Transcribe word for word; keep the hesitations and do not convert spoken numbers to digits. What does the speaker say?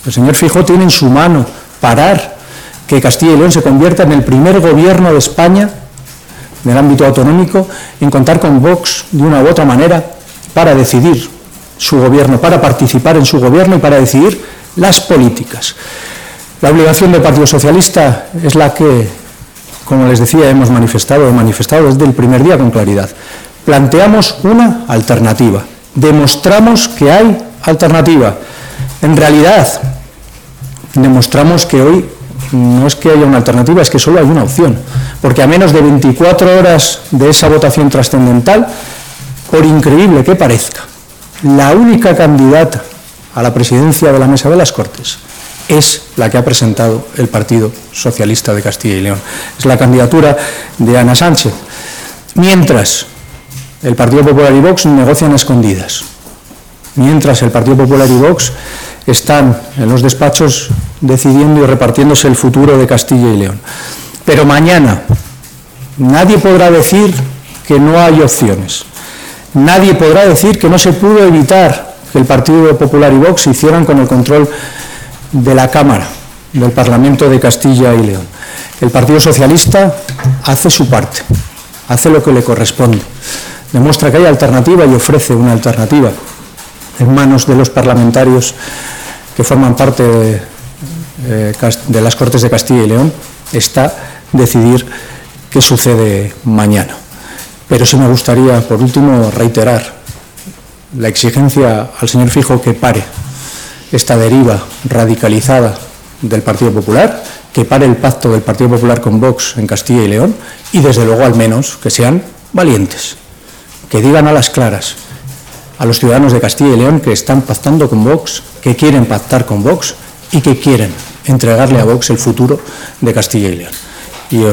El señor Feijóo tiene en su mano parar que Castilla y León se convierta en el primer gobierno de España, en el ámbito autonómico, en contar con Vox de una u otra manera para decidir su gobierno, para participar en su gobierno y para decidir las políticas. La obligación del Partido Socialista es la que, como les decía, hemos manifestado, he manifestado desde el primer día con claridad. Planteamos una alternativa, demostramos que hay alternativa. En realidad, demostramos que hoy no es que haya una alternativa, es que solo hay una opción, porque a menos de veinticuatro horas de esa votación trascendental, por increíble que parezca, la única candidata a la presidencia de la Mesa de las Cortes es la que ha presentado el Partido Socialista de Castilla y León. Es la candidatura de Ana Sánchez. Mientras el Partido Popular y Vox negocian a escondidas, mientras el Partido Popular y Vox están en los despachos decidiendo y repartiéndose el futuro de Castilla y León. Pero mañana nadie podrá decir que no hay opciones. Nadie podrá decir que no se pudo evitar que el Partido Popular y Vox hicieran con el control de la Cámara, del Parlamento de Castilla y León. El Partido Socialista hace su parte, hace lo que le corresponde, demuestra que hay alternativa y ofrece una alternativa en manos de los parlamentarios que forman parte de, eh, de las Cortes de Castilla y León. Está decidir qué sucede mañana. Pero sí me gustaría, por último, reiterar la exigencia al señor Feijóo que pare esta deriva radicalizada del Partido Popular, que pare el pacto del Partido Popular con Vox en Castilla y León y, desde luego, al menos, que sean valientes, que digan a las claras a los ciudadanos de Castilla y León que están pactando con Vox, que quieren pactar con Vox y que quieren entregarle a Vox el futuro de Castilla y León.